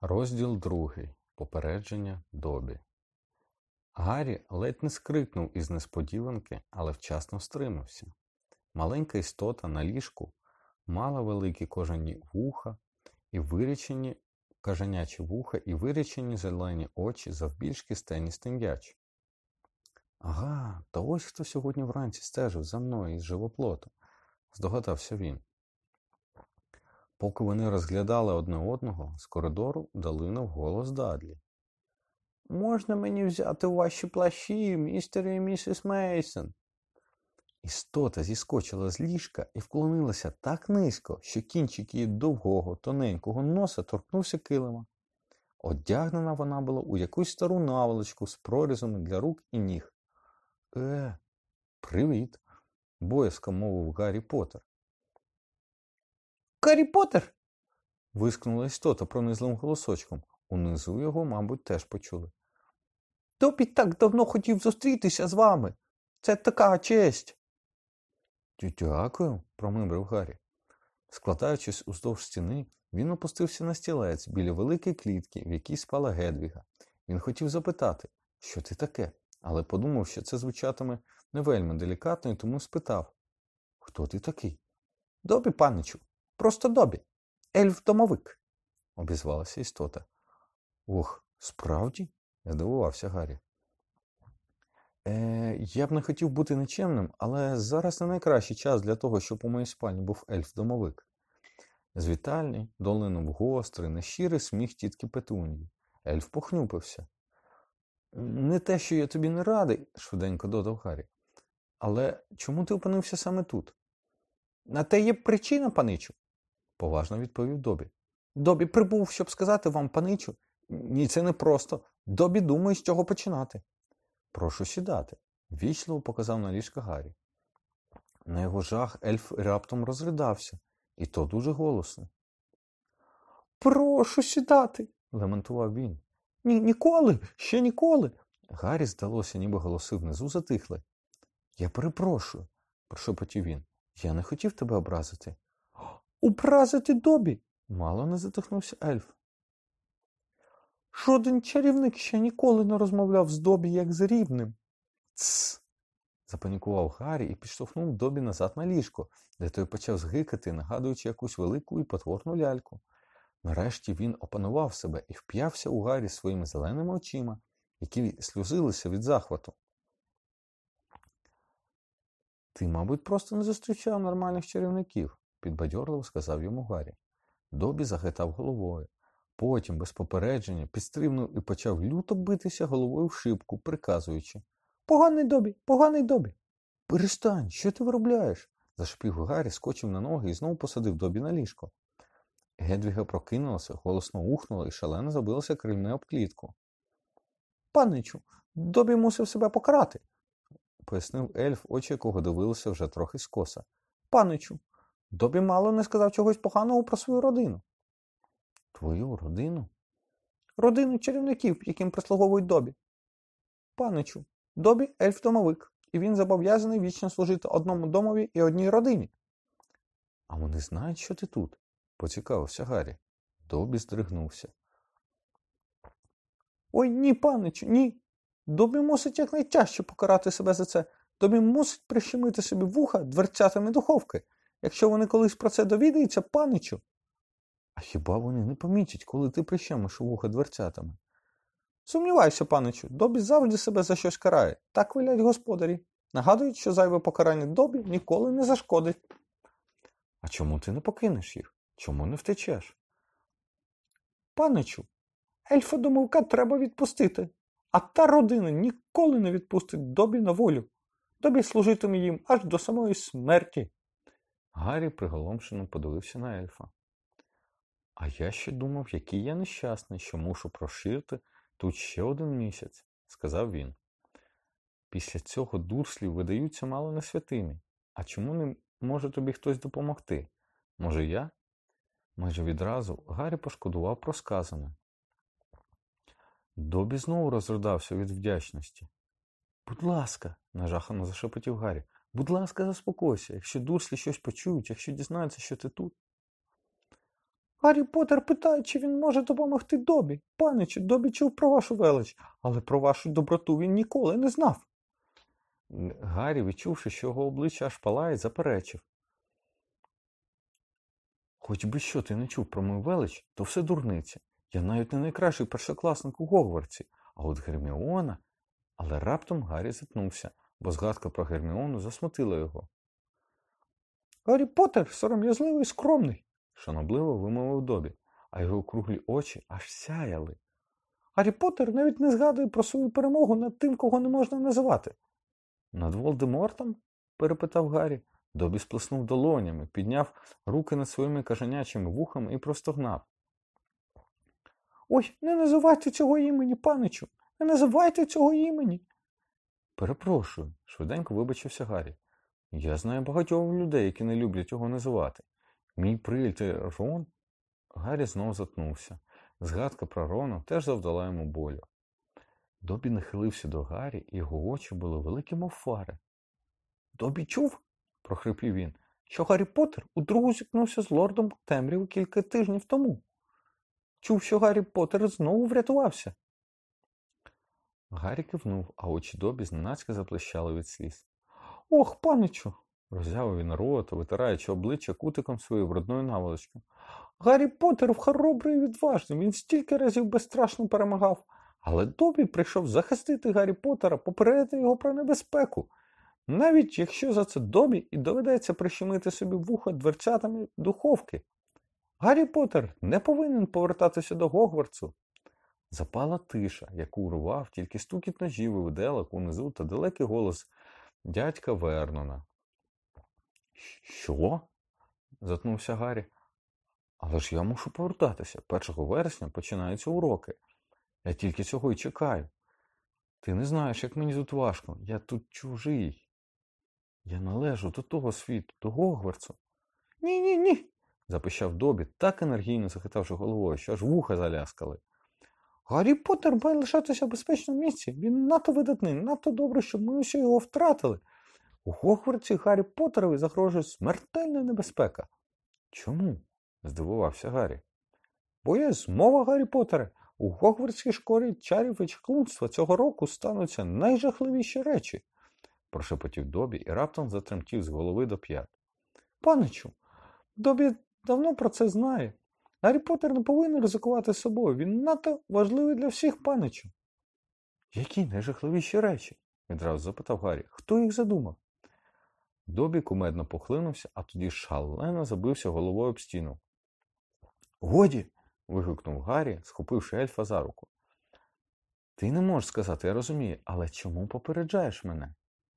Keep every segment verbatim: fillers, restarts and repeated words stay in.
Розділ другий. Попередження Добі. Гаррі ледь не скрикнув із несподіванки, але вчасно стримався. Маленька істота на ліжку мала великі кожані вуха і вирічені кажанячі вуха і вирічені зелені очі завбільшки з теністий м'яч. «Ага, та ось хто сьогодні вранці стежив за мною із живоплоту», – здогадався він. Поки вони розглядали одне одного, з коридору долинув голос Дадлі. «Можна мені взяти ваші плащі, містер і місіс Мейсон?» Істота зіскочила з ліжка і вклонилася так низько, що кінчик її довгого, тоненького носа торкнувся килима. Одягнена вона була у якусь стару наволочку з прорізами для рук і ніг. «Е, привіт!» – боязко мовив Гаррі Поттер. «Гаррі Поттер!» – вискнула істота пронизливим голосочком. Унизу його, мабуть, теж почули. «Добі так давно хотів зустрітися з вами. Це така честь!» «Дякую», – промимрив Гаррі. Складаючись уздовж стіни, він опустився на стілець біля великої клітки, в якій спала Гедвіга. Він хотів запитати, що це таке, але подумав, що це звучатиме не вельми делікатно, і тому спитав. «Хто ти такий?» «Добі, паничу. Просто Добі. Ельф-домовик», – обізвалася істота. «Ох, справді?» – здивувався Гаррі. Е, я б не хотів бути нечемним, але зараз не найкращий час для того, щоб у моїй спальні був ельф-домовик. З вітальні долинув гострий, нещирий сміх тітки Петунії. Ельф похнюпився. «Не те, що я тобі не радий», – швиденько додав Гаррі. «Але чому ти опинився саме тут?» «На те є причина, паничу», – поважно відповів Добі. «Добі прибув, щоб сказати вам, паничу. Ні, це не просто. Добі думає, з чого починати». «Прошу сідати», – ввічливо показав на ліжко Гаррі. На його жах ельф раптом розридався, і то дуже голосно. «Прошу сідати», – лементував він. «Ні, ніколи, ще ніколи». Гаррі, здалося, ніби голоси внизу затихли. «Я перепрошую», – прошепотів він. «Я не хотів тебе образити». «Образити Добі?» – мало не затихнувся ельф. «Жоден чарівник ще ніколи не розмовляв з Добі, як з рівним». «Тсс!» – запанікував Гаррі і підштовхнув Добі назад на ліжко, де той почав згикати, нагадуючи якусь велику і потворну ляльку. Нарешті він опанував себе і вп'явся у Гаррі своїми зеленими очима, які сльозилися від захвату. «Ти, мабуть, просто не зустрічав нормальних чарівників», – підбадьорливо сказав йому Гаррі. Добі захитав головою. Потім, без попередження, підстрибнув і почав люто битися головою в шибку, приказуючи. «Поганий Добі! Поганий Добі!» «Перестань! Що ти виробляєш?» – зашипів Гаррі, скочив на ноги і знову посадив Добі на ліжко. Гедвіга прокинулася, голосно ухнула і шалено забилася крильми об клітку. «Паничу, Добі мусив себе покарати», – пояснив ельф, очі якого дивилися вже трохи скоса. «Паничу, Добі мало не сказав чогось поганого про свою родину». «Твою родину?» «Родину чарівників, яким прислуговують Добі». «Паничу, Добі – ельф-домовик, і він зобов'язаний вічно служити одному домові і одній родині». «А вони знають, що ти тут?» – поцікавився Гаррі. Добі здригнувся. «Ой, ні, паничу, ні. Добі мусить якнайтяжче покарати себе за це. Добі мусить прищемити собі вуха дверцятами духовки. Якщо вони колись про це довідаються, паничу». «А хіба вони не помітять, коли ти прищемиш у вуха дверцятами?» «Сумніваюся, паничу, Добі завжди себе за щось карає. Так велять господарі. Нагадують, що зайве покарання Добі ніколи не зашкодить». «А чому ти не покинеш їх? Чому не втечеш?» «Паничу, ельфа-домовика треба відпустити, а та родина ніколи не відпустить Добі на волю. Добі служитиме їм аж до самої смерті». Гаррі приголомшено подивився на ельфа. «А я ще думав, який я нещасний, що мушу прошити тут ще один місяць», – сказав він. «Після цього дурслі видаються мало не святими. А чому не може тобі хтось допомогти? Може я?» Майже відразу Гаррі пошкодував про сказане. Добі знову розридався від вдячності. «Будь ласка», – нажахано зашепотів Гаррі, – «будь ласка, заспокойся, якщо дурслі щось почують, якщо дізнаються, що ти тут». Гаррі Поттер питає, чи він може допомогти Добі. Паничу, Добі чув про вашу велич, але про вашу доброту він ніколи не знав. Гаррі, відчувши, що його обличчя аж палає, заперечив. Хоч би що ти не чув про мою велич, то все дурниця. Я навіть не найкращий першокласник у Гогвартсі, а от Герміона... Але раптом Гаррі затнувся, бо згадка про Герміону засмутила його. Гаррі Поттер сором'язливий і скромний, шанобливо вимовив Добі, а його круглі очі аж сяяли. Гаррі Поттер навіть не згадує про свою перемогу над тим, кого не можна називати. Над Волдемортом? Перепитав Гаррі. Добі сплеснув долонями, підняв руки над своїми кажанячими вухами і простогнав. Ой, не називайте цього імені, паничу! Не називайте цього імені! Перепрошую, швиденько вибачився Гаррі. Я знаю багатьох людей, які не люблять його називати. Мій приятель Рон... Гаррі знов затнувся. Згадка про Рона теж завдала йому болю. Добі нахилився до Гаррі, і його очі були великі, мов фари. Добі чув, прохрипів він, що Гаррі Поттер удругу зіткнувся з лордом Темряви кілька тижнів тому. Чув, що Гаррі Поттер знову врятувався. Гаррі кивнув, а очі Добі зненацька заблищали від сліз. Ох, паничу, роззявив він рота, витираючи обличчя кутиком своєї брудної наволочки. Гаррі Поттер хоробрий і відважний, він стільки разів безстрашно перемагав. Але Добі прийшов захистити Гаррі Поттера, попередити його про небезпеку. Навіть якщо за це Добі і доведеться прищемити собі вуха дверцятами духовки. Гаррі Поттер не повинен повертатися до Гогвартсу. Запала тиша, яку урвав тільки стукіт ножів і виделок унизу та далекий голос дядька Вернона. Що? Затнувся Гаррі. Але ж я мушу повертатися. першого вересня починаються уроки. Я тільки цього й чекаю. Ти не знаєш, як мені тут важко. Я тут чужий. Я належу до того світу, до Гогвартсу. Ні-ні-ні, запищав Добі, так енергійно захитавши головою, що аж вуха заляскали. Гаррі Поттер має лишатися в безпечному місці. Він надто видатний, надто добрий, щоб ми усі його втратили. У Гогвартсі Гаррі Поттерові загрожує смертельна небезпека. Чому? Здивувався Гаррі. Бо є змова, Гаррі Поттере. У Гогвартській школі чарів і чаклунства цього року стануться найжахливіші речі, прошепотів Добі і раптом затремтів з голови до п'ят. Паничу, Добі давно про це знає. Гаррі Поттер не повинен ризикувати собою. Він надто важливий для всіх, паничу. Які найжахливіші речі? Відразу запитав Гаррі. Хто їх задумав? Добі кумедно похлинувся, а тоді шалено забився головою об стіну. Годі! Вигукнув Гаррі, схопивши ельфа за руку. Ти не можеш сказати, я розумію, але чому попереджаєш мене?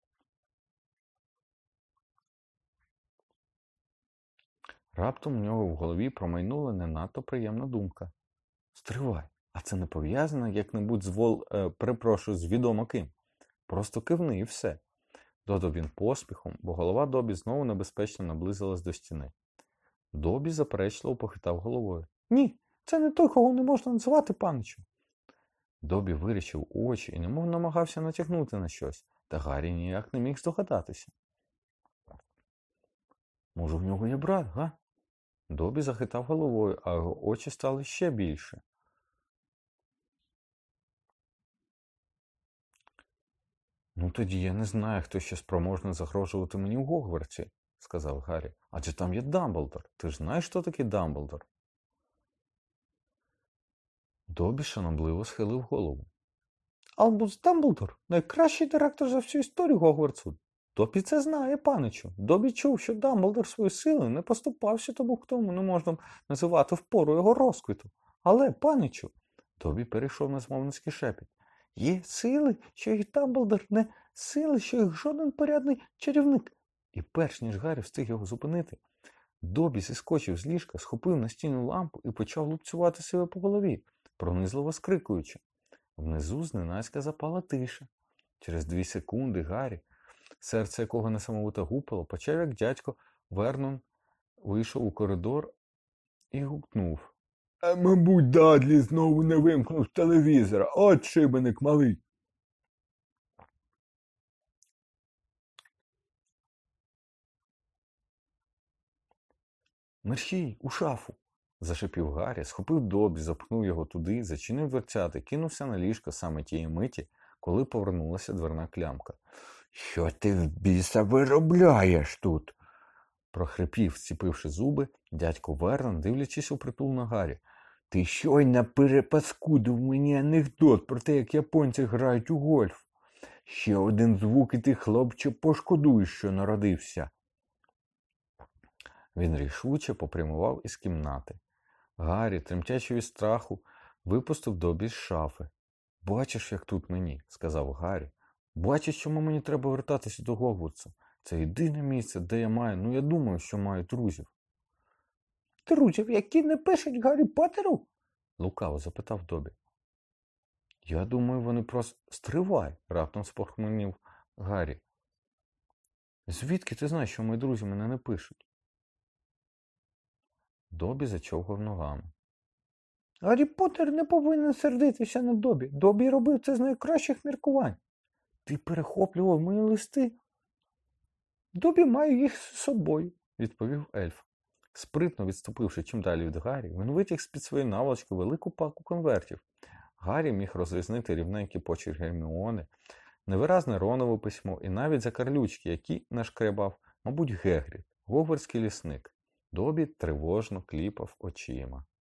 Раптом у нього в голові промайнула не надто приємна думка. Стривай, а це не пов'язано як-небудь з вол... Е, перепрошую, з відомо ким. Просто кивни і все. Додав він поспіхом, бо голова Добі знову небезпечно наблизилась до стіни. Добі заперечливо похитав головою. Ні, це не той, кого не можна називати, паничу. Добі вирічив очі і немов намагався натягнути на щось, та Гаррі ніяк не міг здогадатися. Може, в нього є брат, га? Добі захитав головою, а його очі стали ще більше. Ну тоді я не знаю, хто ще спроможний загрожувати мені в Гогвартсі, сказав Гаррі. Адже там є Дамблдор. Ти ж знаєш, хто такий Дамблдор? Добі шанобливо схилив голову. Албус Дамблдор – найкращий директор за всю історію Гогвартсу. Добі це знає, паничу. Добі чув, що Дамблдор свою силу не поступався тому, хто не можна називати впору його розквіту. Але, паничу, Добі перейшов на змовницький шепіт. Є сили, що їх Дамблдор не сили, що їх жоден порядний чарівник. І перш ніж Гаррі встиг його зупинити, Добі зіскочив з ліжка, схопив настільну лампу і почав лупцювати себе по голові, пронизливо скрикуючи. Внизу зненацька запала тиша. Через дві секунди Гаррі, серце якого несамовито гупало, почав, як дядько Вернон вийшов у коридор і гукнув. А, мабуть, Дадлі знову не вимкнув телевізора. От шибеник малий. Мерщій, у шафу, Зашипів Гаррі, схопив Добі, запхнув його туди, зачинив дверцята і кинувся на ліжко саме тієї миті, коли повернулася дверна клямка. «Що ти в біса виробляєш тут?» прохрипів, зціпивши зуби, дядько Вернон, дивлячись у притул на Гаррі. «Ти щойно перепаскудив мені анекдот про те, як японці грають у гольф. Ще один звук, і ти, хлопче, пошкодуєш, що народився». Він рішуче попрямував із кімнати. Гаррі, тремтячи від страху, випустив Добі з шафи. «Бачиш, як тут мені», – сказав Гаррі. «Бачиш, чому мені треба вертатися до Гогвартса? Це єдине місце, де я маю, ну я думаю, що маю друзів». «Друзів, які не пишуть Гаррі Поттеру?» – лукаво запитав Добі. «Я думаю, вони просто...» «Стривай!» – раптом спохмурнів Гаррі. «Звідки ти знаєш, що мої друзі мене не пишуть?» Добі зачовгав ногами. «Гаррі Поттер не повинен сердитися на Добі. Добі робив це з найкращих міркувань. Ти перехоплював мої листи?» «Добі має їх з собою», – відповів ельф. Спритно відступивши чим далі від Гаррі, він витяг з-під своєї наволочки велику паку конвертів. Гаррі міг розрізнити рівненький почерк Герміони, невиразне Ронове письмо і навіть закарлючки, які нашкребав, мабуть, Гегрід, гогвартський лісник. Добі тривожно кліпав очима.